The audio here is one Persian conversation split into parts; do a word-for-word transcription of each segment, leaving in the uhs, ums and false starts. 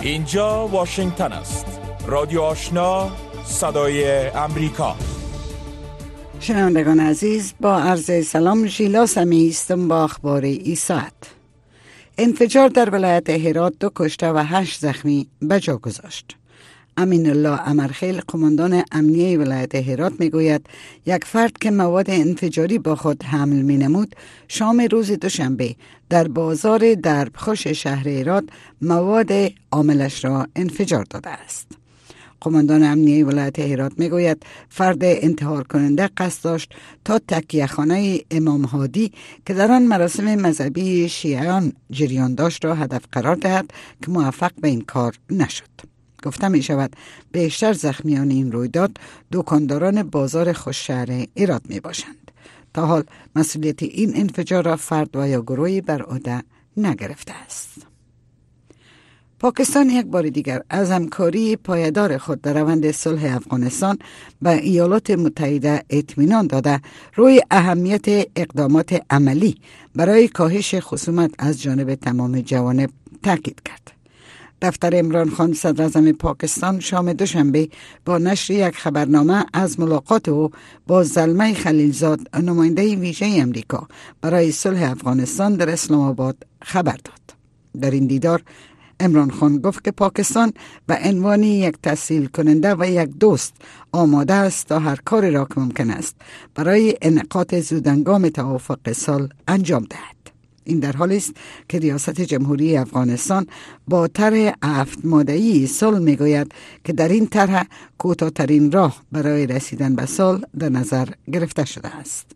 اینجا واشنگتن است. رادیو آشنا، صدای امریکا. شنوندگان عزیز، با عرض سلام، ژیلا سمی هستم با اخبار این ساعت. انفجار در ولایت هرات دو کشته و هشت زخمی به جا گذاشت. امین الله امرخیل، قماندان امنیه ولایت هرات، میگوید یک فرد که مواد انفجاری با خود حمل می نمود شام روز دوشنبه در بازار دربخش شهر هرات مواد عاملش را انفجار داده است. قماندان امنیه ولایت هرات میگوید فرد انتحار کننده قصد داشت تا تکیه خانه امام هادی که در آن مراسم مذهبی شیعیان جریان داشت را هدف قرار دهد که موفق به این کار نشد. گفته می شود بیشتر زخمیان این رویداد دکانداران بازار خوششهر هرات می باشند. تا حال مسئولیت این انفجار را فرد و یا گروهی بر عهده نگرفته است. پاکستان یک بار دیگر از همکاری پایدار خود در روند صلح افغانستان به ایالات متحده اطمینان داده روی اهمیت اقدامات عملی برای کاهش خصومت از جانب تمام جوانب تاکید کرد. دفتر عمران خان صدر اعظم پاکستان شام دوشنبه با نشر یک خبرنامه از ملاقات او با زلمه خلیلزاد، نماینده ویژه امریکا برای صلح افغانستان در اسلام آباد خبر داد. در این دیدار عمران خان گفت که پاکستان به عنوان یک تسهیل کننده و یک دوست آماده است تا هر کاری را که ممکن است برای انعقاد زودهنگام توافق صلح انجام دهد. این در حالی است که ریاست جمهوری افغانستان با طرح هفت ماده‌ای صلح میگوید که در این طرح کوتاه‌ترین راه برای رسیدن به صلح در نظر گرفته شده است.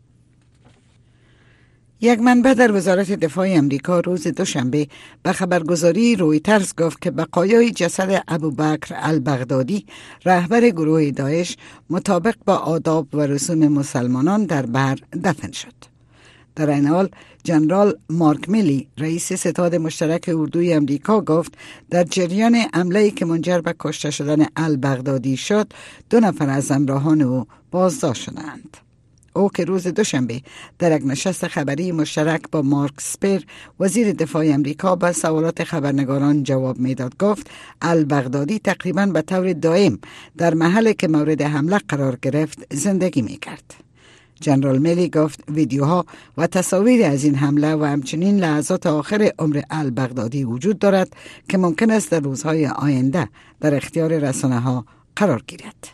یک منبع در وزارت دفاع امریکا روز دوشنبه به خبرگزاری رویترز گفت که بقایای جسد ابوبکر البغدادی، رهبر گروه داعش، مطابق با آداب و رسوم مسلمانان در بحر دفن شد. در این حال جنرال مارک میلی، رئیس ستاد مشترک اردوی امریکا، گفت در جریان حمله‌ای که منجر به کشته شدن البغدادی شد، دو نفر از همراهان او بازداشت شدند. او که روز دوشنبه در یک نشست خبری مشترک با مارک اسپر، وزیر دفاع امریکا، به سوالات خبرنگاران جواب میداد، گفت البغدادی تقریباً به طور دائم در محلی که مورد حمله قرار گرفت زندگی میکرد. جنرال میلی گفت ویدیوها و تصاویر از این حمله و همچنین لحظات آخر عمر البغدادی وجود دارد که ممکن است در روزهای آینده در اختیار رسانه‌ها قرار گیرد.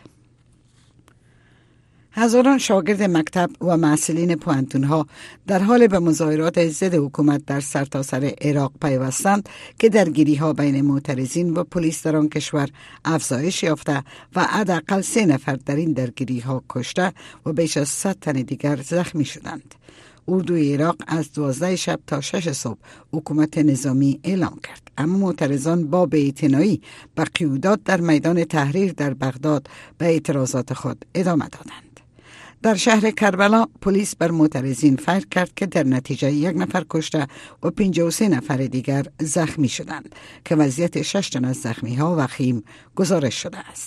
هزاران شاگرد مکتب و محصلین پوهنتون‌ها در حال به مظاهرات ضد حکومت در سرتاسر عراق پیوستند که درگیری‌ها بین معترضین و پلیس در آن کشور افزایش یافته و حداقل سه نفر در این درگیری‌ها کشته و بیش از صد تن دیگر زخمی شدند. اردوی عراق از دوازده شب تا شش صبح حکومت نظامی اعلام کرد، اما معترضان با بی‌اعتنایی به قیودات در میدان تحریر در بغداد به اعتراضات خود ادامه دادند. در شهر کربلا پلیس بر معترضین فیر کرد که در نتیجه یک نفر کشته و پنجاه و سه نفر دیگر زخمی شدند که وضعیت شش تن از زخمی ها وخیم گزارش شده است.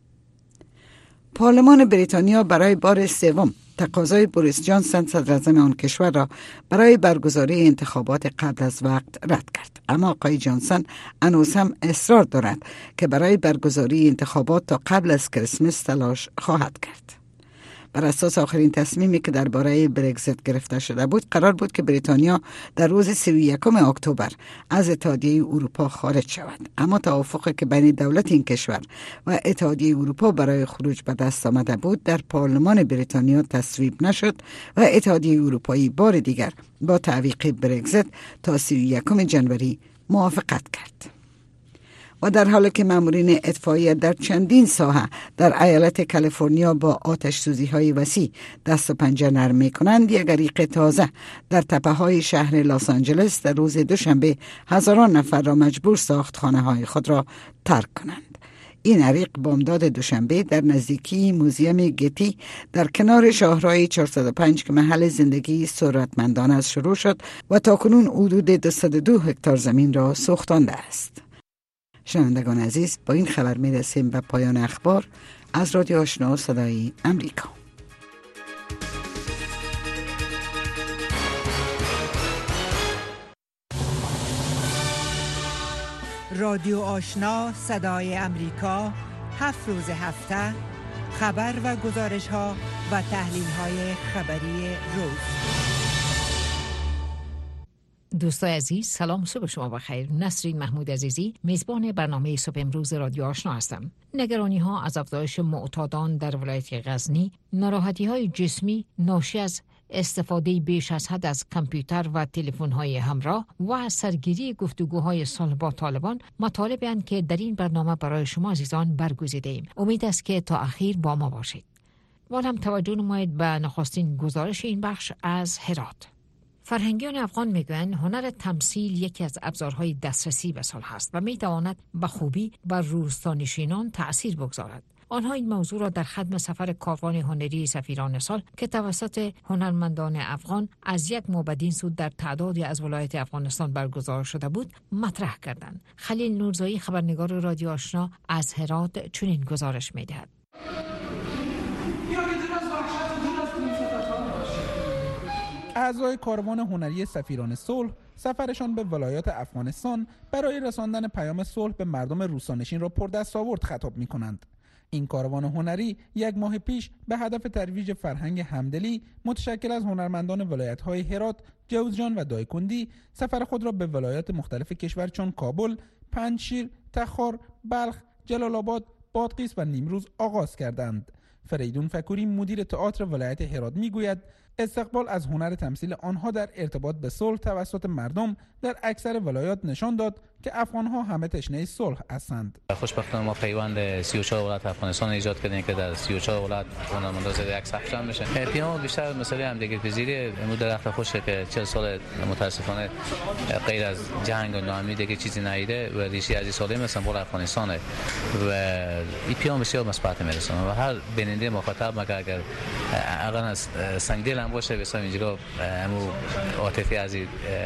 پارلمان بریتانیا برای بار سوم تقاضای بوریس جانسون صدر اعظم آن کشور را برای برگزاری انتخابات قبل از وقت رد کرد، اما آقای جانسون هنوز هم اصرار دارد که برای برگزاری انتخابات تا قبل از کریسمس تلاش خواهد کرد. بر اساس آخرین تصمیمی که درباره برگزیت گرفته شده بود، قرار بود که بریتانیا در روز سی و یکم اکتبر از اتحادیه اروپا خارج شود، اما توافقی که بین دولت این کشور و اتحادیه اروپا برای خروج به دست آمده بود در پارلمان بریتانیا تصویب نشد و اتحادیه اروپایی بار دیگر با تعویق برگزیت تا سی و یکم ژانویه موافقت کرد. و در حالی که مامورین اطفائیه در چندین ساحه در ایالت کالیفرنیا با آتش سوزی های وسیع دست و پنجه نرم می کنند، یک حریق تازه در تپه های شهر لس آنجلس در روز دوشنبه هزاران نفر را مجبور ساخت خانه های خود را ترک کنند. این حریق بامداد دوشنبه در نزدیکی موزیم گتی در کنار شاهراه چهارصد و پنج که محل زندگی ثروتمندان است شروع شد و تاکنون حدود دویست و دو هکتار زمین را سوختانده است. شنوندگان عزیز، با این خبر می رسیم به پایان اخبار از رادیو آشنا صدای امریکا. رادیو آشنا صدای امریکا، هفت روز هفته خبر و گزارش ها و تحلیل های خبری روز. دوستای عزیز، سلام، صبح شما بخیر. نسرین محمود عزیزی میزبان برنامه صبح امروز رادیو آشنا هستم. نگرانی ها از افزایش معتادان در ولایت غزنی، ناراحتی های جسمی ناشی از استفاده بیش از حد از کامپیوتر و تلفن‌های همراه و سرگیری گفتگوهای صلح با طالبان مطالبی اند که در این برنامه برای شما عزیزان برگزیده ایم. امید است که تا اخیر با ما باشید. والا هم توجه نمایید به نخستین گزارش این بخش از هرات. فرهنگیان افغان میگویند هنر تمثیل یکی از ابزارهای دسترسی به صلح است و میتواند به خوبی بر روستانشینان تأثیر بگذارد. آنها این موضوع را در ختم سفر کاروان هنری سفیران صلح که توسط هنرمندان افغان از یک ماه بدین سو در تعدادی از ولایت افغانستان برگزار شده بود مطرح کردند. خلیل نورزایی، خبرنگار رادیو آشنا از هرات، چنین گزارش میدهد. اعضای کاروان هنری سفیران صلح سفرشان به ولایات افغانستان برای رساندن پیام صلح به مردم روستانشین را پردستاورد خطاب می‌کنند. این کاروان هنری یک ماه پیش به هدف ترویج فرهنگ همدلی متشکل از هنرمندان ولایت‌های هرات، جوزجان و دایکندی سفر خود را به ولایات مختلف کشور چون کابل، پنجشیر، تخار، بلخ، جلال آباد، بادغیس و نیمروز آغاز کردند. فریدون فکوری مدیر تئاتر ولایت هرات میگوید استقبال از هنر تمثیل آنها در ارتباط به صلح توسط مردم در اکثر ولایات نشان داد که افغان‌ها همه تشنه صلح هستند. خوشبختانه ما پیوند سی و چهار ولایت افغانستان ایجاد کردیم که در سی و چهار ولایت هنرمندان زده یک صف جمع بشن. پیام بیشتر مسئله همدیگه پذیری امروز درخت خوشه که چهل سال متاسفانه غیر از جنگ و ناامنی دیگه چیزی نیده و ریشه از این ساله مثلا بول افغانستان و این پیام بسیار مثبت میرسونه و هر بیننده مخاطب مگر اگر اقلا سنگدل هم باشه بسیار اینجا همو عاطفی از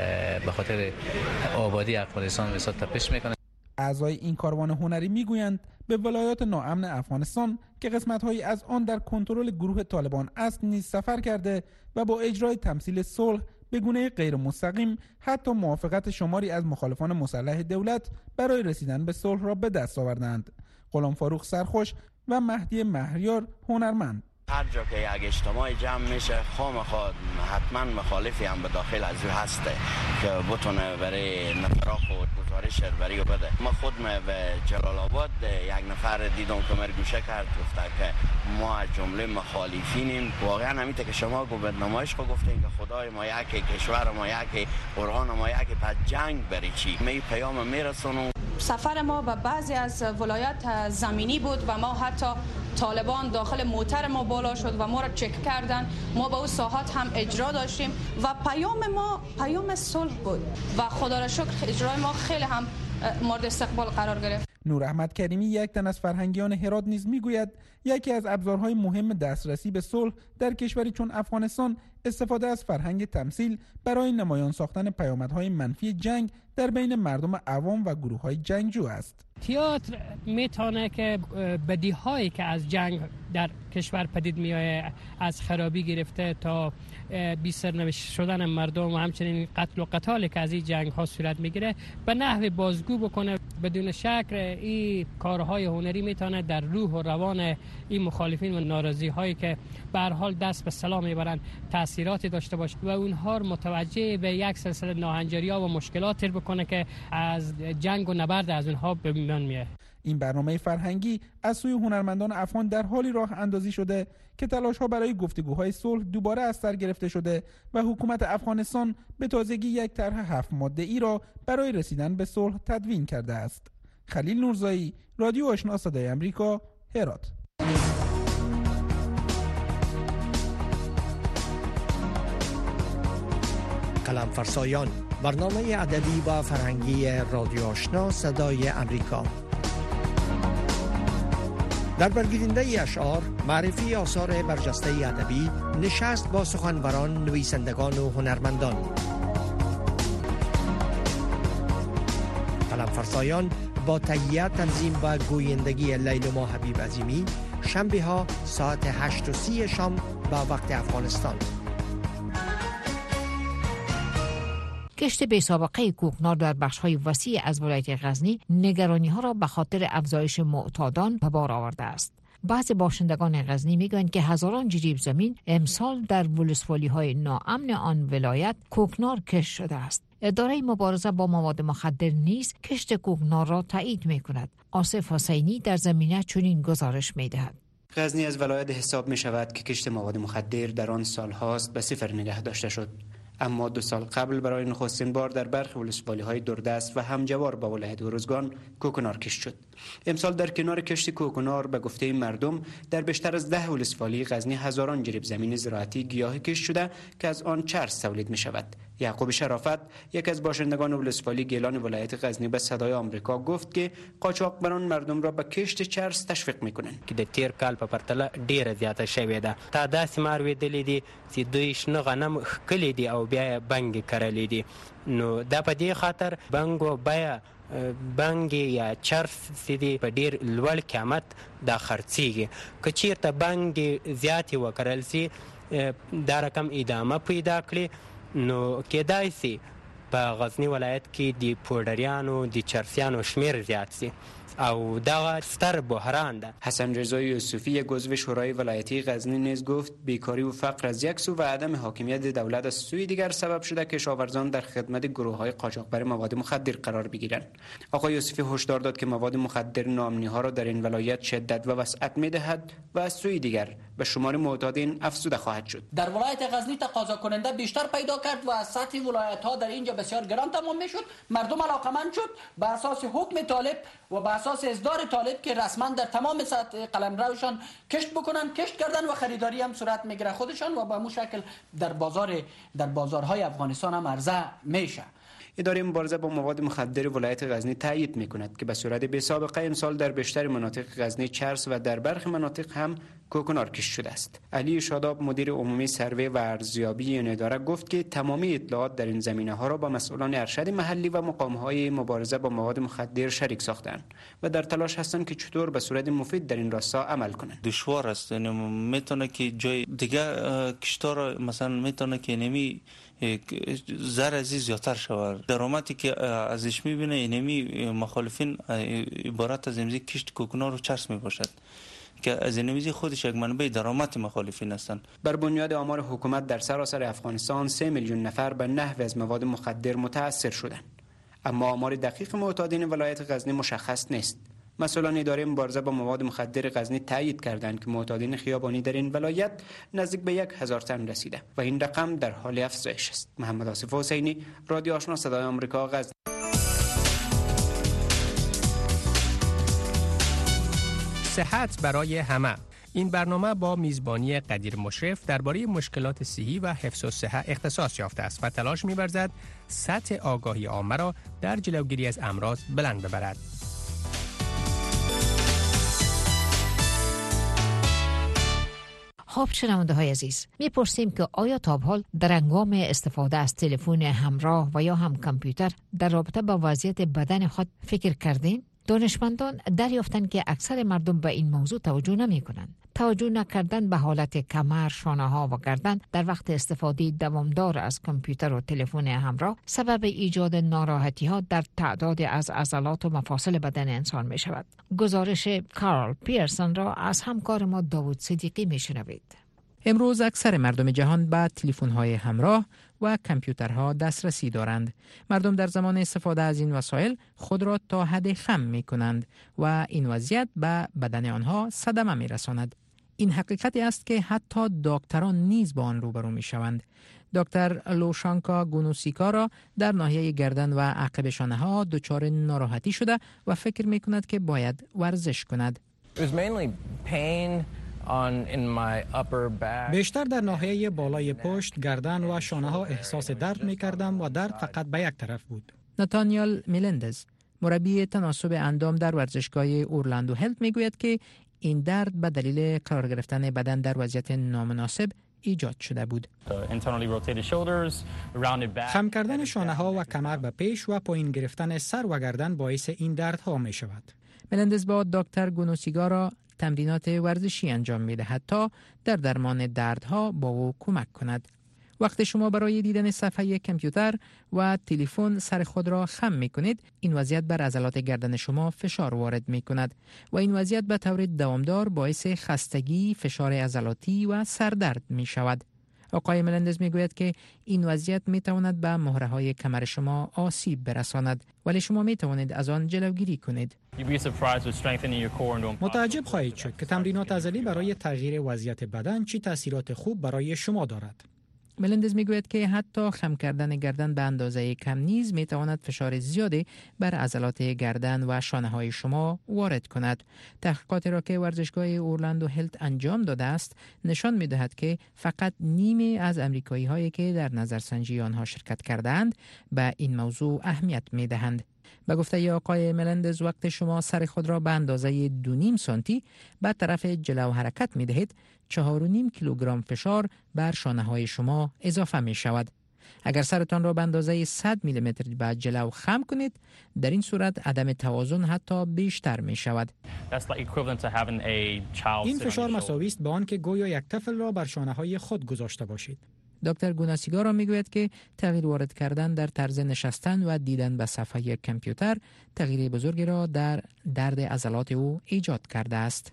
به خاطر آبادی افغانستان بسیار تپش میکنه. اعضای این کاروان هنری میگویند به ولایات ناامن افغانستان که قسمت‌هایی از آن در کنترل گروه طالبان است نیز سفر کرده و با اجرای تمثیل صلح به گونه غیر مستقیم حتی موافقت شماری از مخالفان مسلح دولت برای رسیدن به صلح را به دست آوردند. غلام فاروق سرخوش و مهدی مهریار هنرمند: هر جا که یک اجتماع جمع میشه خامخا حتما مخالفی هم به داخل از او هسته که بتونه برای نفراخ و گزارش بری و بده. ما خود به جلال آباد یک نفر دیدم که مرگوشه کرد، گفته که ما از جمله مخالفینیم. واقعا همیته که شما گو به نمایش کو گفتین که خدای ما یکی، کشور ما یکی، قرآن ما یکی، پس جنگ بری چی؟ می پیام میرسونم. سفر ما به بعضی از ولایت زمینی بود و ما حتی طالبان داخل موتر ما بالا شد و ما را چک کردن. ما به اون ساحات هم اجرا داشتیم و پیام ما پیام صلح بود و خدا را شکر اجرای ما خیلی هم مورد استقبال قرار گرفت. نور احمد کریمی، یک تن از فرهنگیان هرات، نیز میگوید یکی از ابزارهای مهم دسترسی به صلح در کشوری چون افغانستان استفاده از فرهنگ تمثیل برای نمایان ساختن پیامدهای منفی جنگ در بین مردم عوام و گروه‌های جنگجو است. تئاتر میتونه که بدیهایی که از جنگ در کشور پدید میآید، از خرابی گرفته تا بی سرنوشت شدن مردم و همچنین قتل و قتالی که از این جنگ ها صورت میگیره به نحو بازگو بکنه. بدون شک این کارهای هنری میتونه در روح و روان این مخالفین و ناراضی هایی که به هر حال دست به سلام میبرند تاثیراتی داشته باشه و اونها متوجه به یک سلسله ناهنجاری‌ها و مشکلات بکنه که از جنگ و نبرد از اونها به میان میاد. این برنامه فرهنگی از سوی هنرمندان افغان در حالی راه اندازی شده که تلاش‌ها برای گفتگوهای صلح دوباره از سر گرفته شده و حکومت افغانستان به تازگی یک طرح هفت ماده‌ای را برای رسیدن به صلح تدوین کرده است. خلیل نورزایی، رادیو آشنا صدای امریکا، هرات. قلم فرسایان، برنامه ادبی و فرهنگی رادیو آشنا صدای امریکا. در برگیرنده اشعار، معرفی آثار برجسته ادبی، نشست با سخنوران، نویسندگان و هنرمندان. قلم فرسایان با تهیه، تنظیم و گویندگی لیلما حبیب عظیمی، شنبه ها ساعت هشت و سی شام با وقت افغانستان. کشت بی سابقه کوکنار در بخش‌های وسیع از ولایت غزنی نگرانی‌ها را به خاطر افزایش معتادان به بار آورده است. بعضی باشندگان غزنی میگویند که هزاران جریب زمین امسال در ولسوالی‌های ناامن آن ولایت کوکنار کشت شده است. اداره مبارزه با مواد مخدر نیز کشت کوکنار را تایید می‌کند. آصف حسینی در زمینه چنین گزارش می‌دهد. غزنی از ولایت حساب می شود که کشت مواد مخدر در آن سال هاست به صفر نگه داشته شد. اما دو سال قبل برای نخستین بار در برخی ولسوالی‌های دوردست و همجوار با ولایت ارزگان کوکنار کشت شد. امسال در کنار کشت کوکنار به گفته مردم در بیشتر از ده ولسوالی غزنی هزاران جریب زمین زراعتی گیاهی کشت شده که از آن چرس تولید می شود. یعقوب شرافت یک از باشندگان ولسوالی گیلان ولایت غزنی به صدای آمریکا گفت که قاچاقبران مردم را به کشت چرس تشویق میکنند که د تیر کال په پرتله ډیره زیاته شوې ده. تا داسې ماروېدلې دي چې دوی شنه غنم ښکلي دي او بیا یې بنګې کرلې دي. نو دا په دې خاطر بنګ و بیا بنګ یا چرس سیدي په ډیر لوړ قیمت دا خرڅيږي. که چیرته بنګ زیاتې وکړل سي دا رقم ادامه پیدا کړي نو کېدای سي په غزنی ولایت کې د پودریانو د چرسیانو شمیر زیات سي او دا ستر بحران ده. حسن رضا یوسفی یک عضو شورای ولایتی غزنی نیز گفت بیکاری و فقر از یک سو و عدم حاکمیت دولت از سوی دیگر سبب شده که کشاورزان در خدمت گروه‌های قاچاقبر مواد مخدر قرار بگیرند. آقای یوسفی هشدار داد که مواد مخدر ناامنی‌ها را در این ولایت شدت و وسعت می‌دهد و از سوی دیگر به شمار معتادین افزوده خواهد شد. در ولایت غزنی تقاضا کننده بیشتر پیدا کرد و از سطح ولایت‌ها در اینجا بسیار گران تمام می‌شد. مردم علاقمند شد بر اساس حکم طالب و بر اساس اصدار طالب که رسما در تمام سطح قلمروشان کشت بکنن، کشت کردن و خریداری هم صورت میگیره خودشان و به همون شکل در بازار در بازارهای افغانستان هم عرضه میشه. اداره مبارزه با مواد مخدر ولایت غزنی تایید میکند که به صورت بی سابقه امسال در بیشتر مناطق غزنی چرس و در برخی مناطق هم کوکنار کشت شده است. علی شاداب مدیر عمومی سروی و ارزیابی این اداره گفت که تمامی اطلاعات در این زمینه ها را با مسئولان ارشد محلی و مقام های مبارزه با مواد مخدر شریک ساختند و در تلاش هستند که چطور به صورت مفید در این راستا عمل کنند. دشوار است، میتونه که جای دیگه کشتار مثلا میتونه که نمی زر ازی زیادتر شود. درآمدی که ازش میبینه اینمی مخالفین عبارت از امزی کشت کوکنار و چرس میباشد که از اینمیزی خودش یک منبع درآمد مخالفین هستند. بر بنیاد آمار حکومت در سراسر افغانستان سه میلیون نفر به نحو از مواد مخدر متاثر شدند. اما آمار دقیق معتادین ولایت غزنی مشخص نیست. مسئولان اداره مبارزه با مواد مخدر غزنی تایید کردند که معتادین خیابانی در این ولایت نزدیک به یک هزار تن رسیده و این رقم در حال افزایش است. محمد آصف حسینی، رادیو آشنا صدای آمریکا، غزنی. صحت برای همه. این برنامه با میزبانی قدیر مشرف درباره مشکلات صحی و حفظ الصحه اختصاص یافته است و تلاش می‌ورزد سطح آگاهی عامه را در جلوگیری از امراض بلند ببرد. خب شنونده های عزیز، میپرسیم که آیا تا به حال در هنگام استفاده از تلفن همراه و یا هم کامپیوتر در رابطه با وضعیت بدن خود فکر کردین؟ دانشمندان دریافتند که اکثر مردم به این موضوع توجه نمی کنند. توجه نکردن به حالت کمر، شانه ها و گردن در وقت استفاده دوامدار از کامپیوتر و تلفن همراه سبب ایجاد ناراحتی ها در تعداد از عضلات و مفاصل بدن انسان می شود. گزارش کارل پیرسون را از همکار ما داوود صدیقی می شنوید. امروز اکثر مردم جهان به تلفن‌های همراه و کامپیوترها دسترسی دارند. مردم در زمان استفاده از این وسایل خود را تا حد خم می‌کنند و این وضعیت به بدن آنها صدمه می‌رساند. این حقیقتی است که حتی دکتران نیز با آن روبرو می‌شوند. دکتر لوشانکا گونوسیکا را در ناحیه گردن و عقب شانه‌ها دچار ناراحتی شده و فکر می‌کند که باید ورزش کند. بیشتر در ناحیه بالای پشت، گردن و شانه ها احساس درد می کردم و درد فقط به یک طرف بود. ناتانیال میلندز، مربی تناسب اندام در ورزشگاه اورلاندو هلت می گوید که این درد به دلیل قرار گرفتن بدن در وضعیت نامناسب ایجاد شده بود. خم کردن شانه ها و کمر به پیش و پایین گرفتن سر و گردن باعث این درد ها می شود. میلندز با دکتر گونوسیکا را تمرینات ورزشی انجام می‌دهد تا در درمان دردها با او کمک کند. وقتی شما برای دیدن صفحه کامپیوتر و تلفن سر خود را خم می کنید، این وضعیت بر عضلات گردن شما فشار وارد می کند و این وضعیت به طور دوامدار باعث خستگی، فشار عضلاتی و سردرد می شود. آقای ملندز می گوید که این وضعیت می تواند به مهره های کمر شما آسیب برساند، ولی شما می توانید از آن جلوگیری کنید. متعجب خواهید شد که تمرینات عضلی برای تغییر وضعیت بدن چی تاثیرات خوب برای شما دارد. ملندز میگوید که حتی خم کردن گردن به اندازه کم نیز می تواند فشار زیادی بر عضلات گردن و شانه های شما وارد کند. تحقیقاتی را که ورزشگاه اورلندو هلت انجام داده است نشان می دهد که فقط نیمی از امریکایی هایی که در نظرسنجی آنها شرکت کردند به این موضوع اهمیت می دهند. به گفته آقای ملندز، وقت شما سر خود را به اندازه دو نیم سانتی به طرف جلو حرکت می دهید، چهار و نیم کیلوگرم فشار بر شانه های شما اضافه می شود. اگر سرتان را به اندازه صد میلیمتر به جلو خم کنید، در این صورت عدم توازن حتی بیشتر می شود. این فشار مساوی است با آنکه گویا یک طفل را بر شانه های خود گذاشته باشید. دکتر گوناسیگارا میگوید که تغییر وارد کردن در طرز نشستن و دیدن به صفحه کامپیوتر تغییر بزرگی را در درد عضلات او ایجاد کرده است.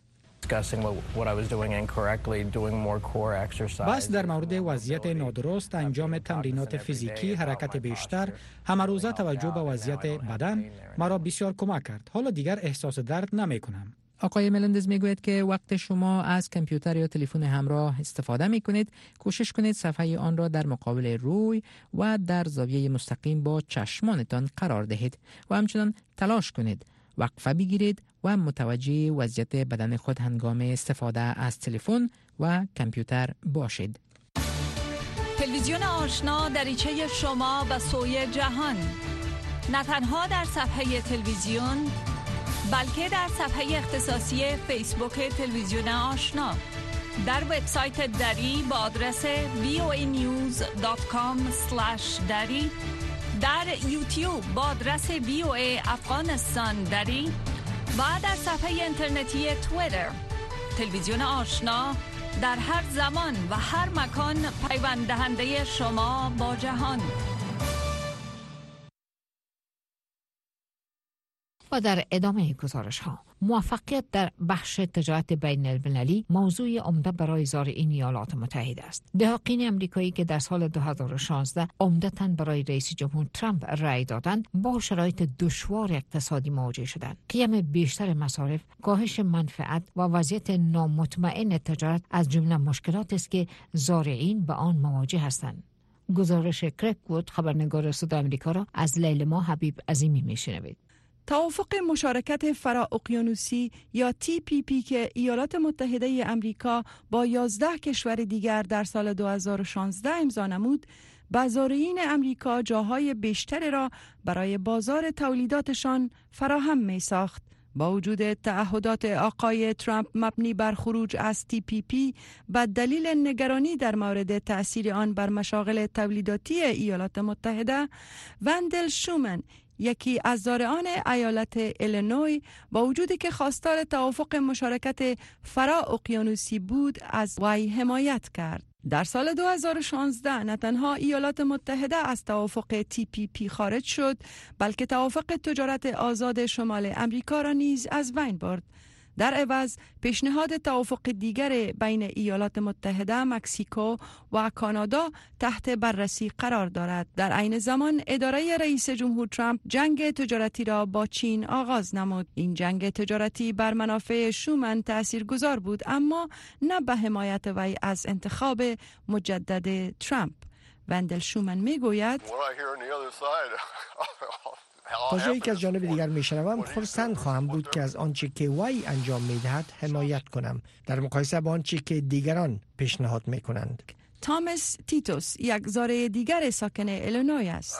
بس در مورد وضعیت نادرست انجام تمرینات فیزیکی، حرکت بیشتر، همه روزه توجه به وضعیت بدن مرا بسیار کمک کرد. حالا دیگر احساس درد نمی کنم. آقای ملندز میگوید که وقت شما از کامپیوتر یا تلفن همراه استفاده می کنید، کوشش کنید صفحه آن را در مقابل روی و در زاویه مستقیم با چشمانتان قرار دهید و همچنان تلاش کنید وقفه بگیرید و متوجه وضعیت بدن خود هنگام استفاده از تلفن و کامپیوتر باشید. تلویزیون آشنا دریچه شما به سوی جهان، نه تنها در صفحه تلویزیون بلکه در صفحه اختصاصی فیسبوک تلویزیون آشنا، در وبسایت دری با آدرس وی او ای نیوز دات کام اسلش دری، در یوتیوب با آدرس وی او ای افغانستان دری و در صفحه اینترنتی توییتر. تلویزیون آشنا در هر زمان و هر مکان پیوند دهنده شما با جهان. و در ادامه گزارش ها، موفقیت در بخش تجارت بین المللی موضوع عمده برای زارعین ایالات متحده است. دهقین امریکایی که در سال دو هزار و شانزده عمدتاً برای رئیس جمهور ترامپ رأی دادند، با شرایط دشوار اقتصادی مواجه شدند. قیم بیشتر مصارف، کاهش منفعت و وضعیت نامطمئن تجارت از جمله مشکلات است که زارعین به آن مواجه هستند. گزارش کرک وود، خبرنگار صدای آمریکا، را از لیلما حبیب عظیمی میشنوید. توافق مشارکت فرااقیانوسی یا تی پی پی که ایالات متحده امریکا با یازده کشور دیگر در سال دو هزار و شانزده امضا نمود، به زارعین امریکا جاهای بیشتری را برای بازار تولیداتشان فراهم می ساخت. با وجود تعهدات آقای ترامپ مبنی بر خروج از تی پی پی به دلیل نگرانی در مورد تأثیر آن بر مشاغل تولیداتی ایالات متحده، وندل شومن، یکی از زارعان ایالت ایلینوی، با وجودی که خواستار توافق مشارکت فرااقیانوسی بود، از وی حمایت کرد. در سال دو هزار و شانزده نه تنها ایالات متحده از توافق تی پی پی خارج شد، بلکه توافق تجارت آزاد شمال امریکا را نیز از بین برد. در عوض پیشنهاد توافق دیگر بین ایالات متحده، مکزیکو و کانادا تحت بررسی قرار دارد. در عین زمان اداره رئیس جمهور ترامپ جنگ تجارتی را با چین آغاز نمود. این جنگ تجارتی بر منافع شومن تاثیرگذار بود، اما نه به حمایت وی از انتخاب مجدد ترامپ. وندل شومن میگوید تا جایی که از جانب دیگر میشنوم خرسند خواهم بود که از آنچه که وی انجام میدهد حمایت کنم در مقایسه با آنچه که دیگران پیشنهاد میکنند. تامس تیتوس، یک زارع دیگر ساکن ایلینوی است.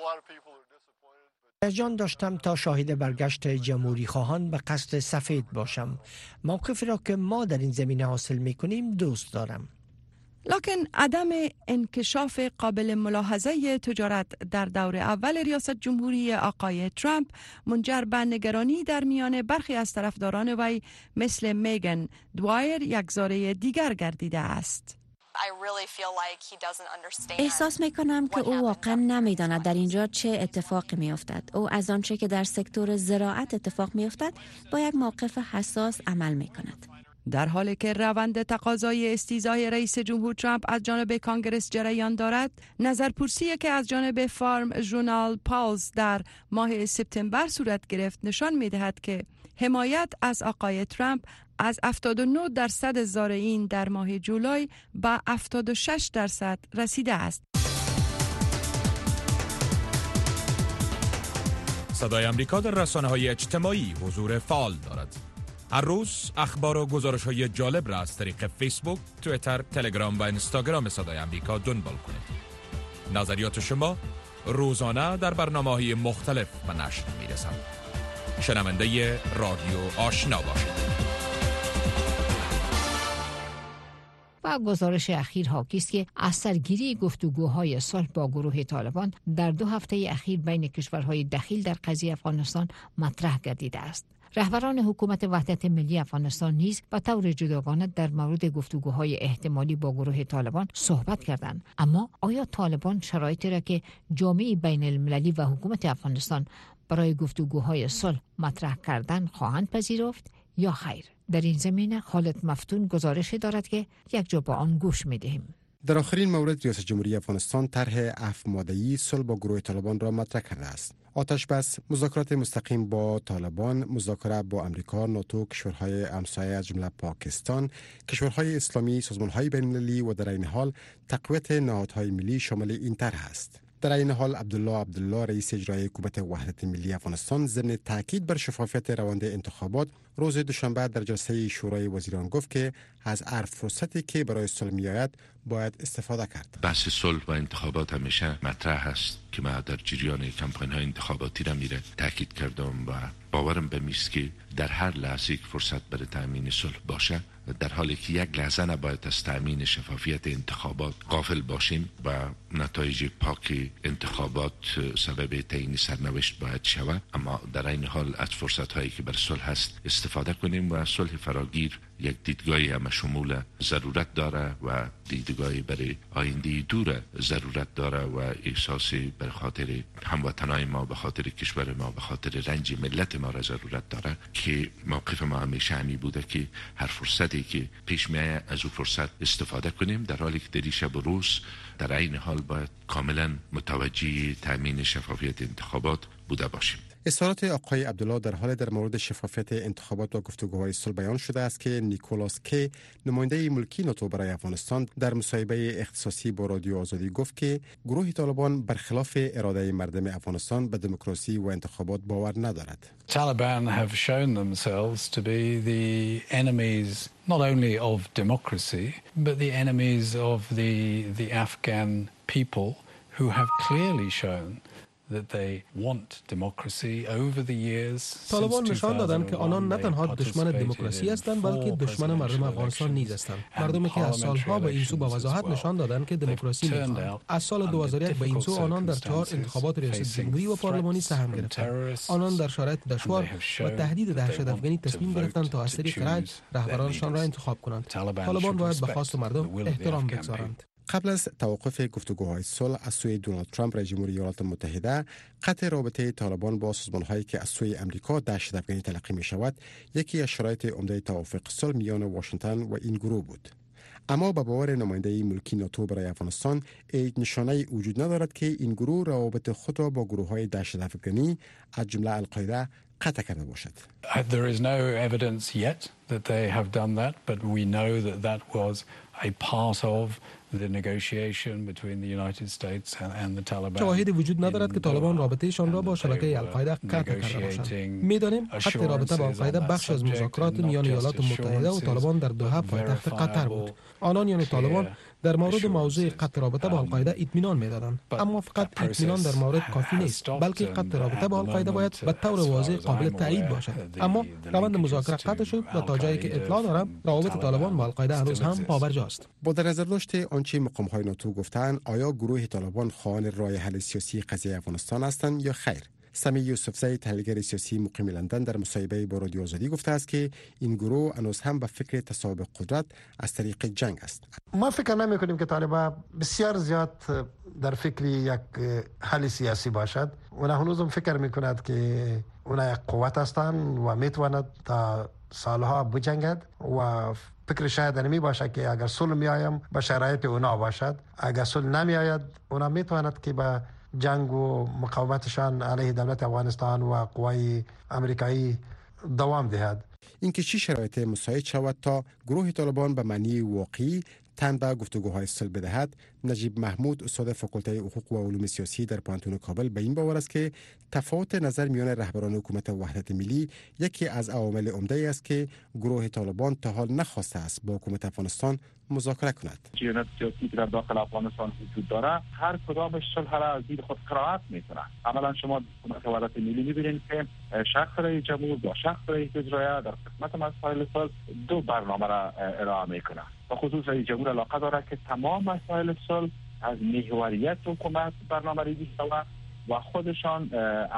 هیجان داشتم تا شاهد برگشت جمهوری خواهان به قصد سفید باشم. موقفی را که ما در این زمینه حاصل میکنیم دوست دارم. لکن عدم انکشاف قابل ملاحظه تجارت در دور اول ریاست جمهوری آقای ترامپ منجر به نگرانی در میان برخی از طرفداران وی مثل میگن دوایر، یک زارع دیگر گردیده است. احساس میکنم که او واقعا نمیداند در اینجا چه اتفاقی میافتد. او از آنچه که در سکتور زراعت اتفاق میافتد با یک موقف حساس عمل میکند. در حالی که روند تقاضای استیضاح رئیس جمهور ترامپ از جانب کانگرس جریان دارد، نظرپرسی که از جانب فارم ژورنال پالز در ماه سپتامبر صورت گرفت نشان می‌دهد که حمایت از آقای ترامپ از هفتاد و نه درصد زارعین در ماه جولای به هفتاد و شش درصد رسیده است. صدای امریکا در رسانه‌های اجتماعی حضور فعال دارد. هر روز اخبار و گزارش‌های جالب را از طریق فیسبوک، توییتر، تلگرام و اینستاگرام صدای امریکا دنبال کنید. نظریات شما روزانه در برنامه‌های مختلف به نشر می‌رسند. شنونده رادیو آشنا باشید. و گزارش اخیر حاکی است که از سرگیری گفتگوهای صلح با گروه طالبان در دو هفته اخیر بین کشورهای دخیل در قضیه افغانستان مطرح گردیده است. رهبران حکومت وحدت ملی افغانستان نیز به طور جداگانه در مورد گفتگوهای احتمالی با گروه طالبان صحبت کردند. اما آیا طالبان شرایطی را که جامعه بین المللی و حکومت افغانستان برای گفتگوهای صلح مطرح کردن خواهند پذیرفت یا خیر؟ در این زمینه خالد مفتون گزارشی دارد که یک جا با آن گوش می‌دهیم. در آخرین مورد ریاست جمهوری افغانستان طرح هفت ماده‌ای صلح با گروه طالبان را مطرح کرده است. آتش بس، مذاکرات مستقیم با طالبان، مذاکره با امریکا، ناتو، کشورهای همسایه از جمله پاکستان، کشورهای اسلامی، سازمان‌های بین‌المللی و در این حال تقویت نهادهای ملی شامل این طرح است. در این حال عبدالله عبدالله رئیس اجرایی حکومت وحدت ملی افغانستان ضمن تاکید بر شفافیت روند انتخابات روز دوشنبه در جلسه شورای وزیران گفت که از هر فرصتی که برای صلح میآید باید استفاده کرد. بحث صلح و انتخابات همیشه مطرح است که ما در جریان کمپاین های انتخاباتی را میره تاکید کردم و باورم به میست که در هر لحظه یک فرصت برای تامین صلح باشه، در حالی که یک لحظه نباید از تامین شفافیت انتخابات غافل باشیم و نتایج پاک انتخابات سبب تعیین سرنوشت باید شود، اما در این حال از فرصت هایی که بر صلح هست استفاده کنیم و صلح فراگیر یک دیدگاهی همه شمول ضرورت داره و دیدگاهی برای آینده دور ضرورت داره و احساسی بر خاطر هموطنای ما، به خاطر کشور ما، به خاطر رنج ملت ما را ضرورت داره که موقف ما همیشه همی بوده که هر فرصتی که پیش میاد از اون فرصت استفاده کنیم، در حالی که در شب و روز در این حال باید کاملا متوجه تامین شفافیت انتخابات بوده باشیم. اظهارات آقای عبدالله در حال در مورد شفافیت انتخابات و گفتگوهای صلح بیان شده است که نیکولاس کی، نماینده ملکی ناتو برای افغانستان، در مصاحبه اختصاصی با رادیو آزادی گفت که گروه طالبان برخلاف اراده مردم افغانستان به دموکراسی و انتخابات باور ندارد. Taliban have shown themselves to be the enemies not only of democracy but the enemies of the the Afghan people who have clearly shown that they want democracy over the years. طالبان نشان دادند که آنان نه تنها دشمن دموکراسی هستند بلکه دشمن مردم افغانستان نیز هستند. مردمی که از سالها به این سو با وضاحت نشان دادند که دموکراسی می‌خواهند. از سال دو هزار و یک به این سو آنان در چهار انتخابات ریاست جمهوری و پارلمانی سهم گرفتند. آنان در شرایط دشوار و تهدید دهشت افغانی تصمیم گرفتند تا از طریق رأی رهبرانشان را انتخاب کنند. طالبان باید به خواست مردم احترام بگذارند. قبل از توقف گفتگوهای صلح از سوی دونالد ترامپ رئیس جمهوری ایالات متحده، قطع رابطه طالبان با سازمان‌هایی که از سوی امریکا دهشت افغانی تلقی می‌شود، یکی از شرایط عمده توافق صلح میان واشنگتن و این گروه بود. اما به باور نماینده ملکی ناتو برای افغانستان، هیچ نشانه‌ای وجود ندارد که این گروه روابط خود را با گروه‌های دهشت افغانی از جمله القاعده قطع کرده باشد. There is no evidence yet that they have done that, but we know that that was a part of the negotiation between the United States and, and the Taliban. شواهدی وجود ندارد که طالبان رابطه‌شان را با شبکه القاعده قطع کرده باشند. می‌دانیم قطع رابطه با القاعده بخش از مذاکرات میان ایالات متحده و طالبان در دوحه پایتخت قطر بود. آنان یعنی طالبان در مورد موضوع قطع رابطه با القاعده اطمینان می‌دادند، اما فقط اطمینان در مورد کافی نیست، بلکه قطع رابطه با القاعده باید به طور واضح قابل تایید باشد. اما روند مذاکره قطع شد و تا جایی که اطلاع دارم روابط طالبان با القاعده هنوز هم پابرجاست. با در نظر داشت آنچه مقام‌های ناتو گفتند، آیا گروه طالبان خواهان راه حل سیاسی قضیه افغانستان هستند یا خیر؟ سمی یوسفزی تحلیلگر سیاسی مقیم لندن در مصاحبه با رادیو آزادی گفته است که این گروه هنوز هم به فکر تصاحب قدرت از طریق جنگ است. ما فکر نمی کنیم که طالبان بسیار زیاد در فکر یک حل سیاسی باشد. اونا هنوز هم فکر می کند که اونا یک قوت هستند و می تواند تا سالها بجنگد و فکر شاید نمی باشد که اگر صلح می آیم به شرایط اونا باشد. اگر صلح نمی آید اونا می تواند که به جنگ و مقاومتشان علیه دولت افغانستان و قوای امریکایی دوام دهد. اینکه چی شرایط مساعد شود تا گروه طالبان به معنی واقعی تن به گفتگوهای صلح بدهد، نجیب محمود استاد فاکولته حقوق و علوم سیاسی در پانتون کابل به این باور است که تفاوت نظر میان رهبران حکومت وحدت ملی یکی از عوامل عمده است که گروه طالبان تا حال نخواسته است با حکومت افغانستان مذاکره کند. جریانات سیاسی که در داخل افغانستان وجود داره هر کدامش صلح را از دید خود قرائت میکنه. عملا شما حکومت وحدت ملی میبینید که شخص رئیس جمهور با شخص رئیس اجرایی در قسمت مسائل صلح دو برنامه را ارائه میکنه. و خصوص رئیس جمهور علاقه داره که تمام مسائل صلح از محوریت حکومت برنامه ریزی شود و خودشان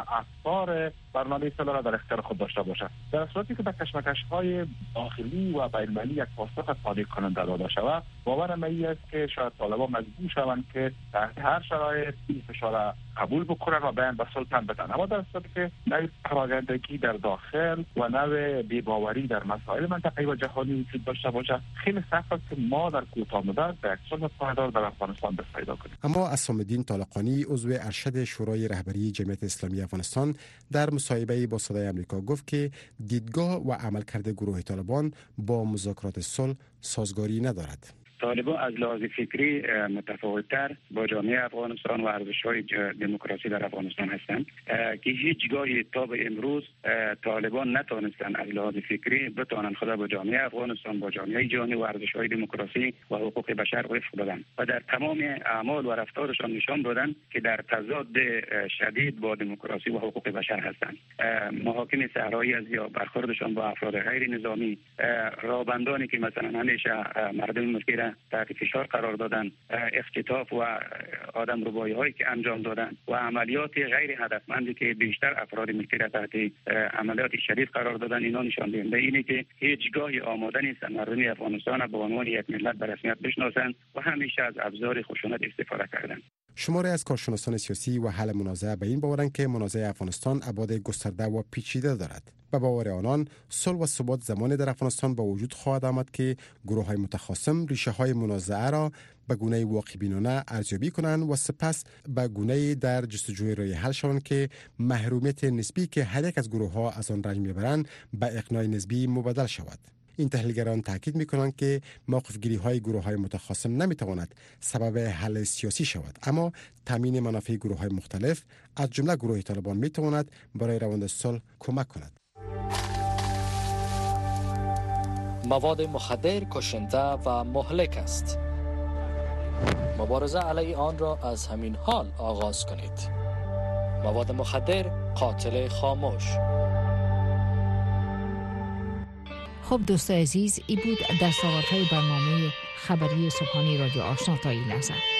افکار برنامه صلح را در اختیار خود داشته باشند. در صورتی که به کشمکش‌های داخلی و بین‌المللی یک پاسخ صادق کننده داده شود، باورم این است که شاید طالبان مجبور شوند که تحت هر شرایطی فشار قبول بکنند و بیان به صلح تن بدن. اما در صورتی که نوع پراگندگی در داخل و نوع بی‌باوری در مسائل منطقه‌ای و جهانی وجود داشته باشد، خیلی سخت است که ما در کوتاه مدت یک صلح پایدار در افغانستان دست پیدا کنیم. اما عصام‌الدین طالقانی عضو ارشد شورای رهبری جمعیت اسلامی افغانستان در مصاحبه با صدای آمریکا گفت که دیدگاه و عملکرد گروه طالبان با مذاکرات صلح سازگاری ندارد. طالبان از لحاظ فکری متفاوت‌تر با جامعه افغانستان و ارزش‌های دموکراسی در افغانستان هستند که هیچگاهی تا به امروز طالبان نتوانستند از لحاظ فکری بتوانند خود با جامعه افغانستان با جامعه جهانی و ارزش‌های دموکراسی و حقوق بشر وفق بدن و در تمام اعمال و رفتارشان نشان دادند که در تضاد شدید با دموکراسی و حقوق بشر هستند. محاکم صحرایی از یا برخوردشان با افراد غیر نظامی، رابندانی که مثلا همیشه مردم مسکین تحت فشار قرار دادن، اختطاف و آدم ربایی هایی که انجام دادن و عملیات غیر هدفمندی که بیشتر افراد مسکین تحت عملیات شدید قرار دادن، اینا نشان دهنده اینه که هیچگاهی آماده نیستن مردم افغانستان به عنوان یک ملت به رسمیت بشناسند و همیشه از ابزار خشونت استفاده کردند. شماری از کارشناسان سیاسی و حل منازعه به این باورند که منازعه افغانستان ابعاد گسترده و پیچیده دارد. به باور آنان صلح و ثبات زمانی در افغانستان با وجود خواهد آمد که گروه‌های متخاصم ریشه های منازعه را به گونه واقع بینانه ارزیابی کنند و سپس به گونه در جستجوی راه حل شوند که محرومیت نسبی که هر یک از گروه‌ها از آن رنج میبرند به اقناع نسبی مبدل شود. این تحلیلگران تاکید می‌کنند که موقف‌گیری‌های گروه‌های متخاصم نمی‌تواند سبب حل سیاسی شود، اما تامین منافع گروه‌های مختلف از جمله گروه طالبان می‌تواند برای روند صلح کمک کند. مواد مخدر کشنده و مهلک است. مبارزه علیه آن را از همین حال آغاز کنید. مواد مخدر قاتل خاموش. خب دوست عزیز، ای بود دستاوردهای برنامه خبری صبحانه رادیو آشنا تا این لحظه.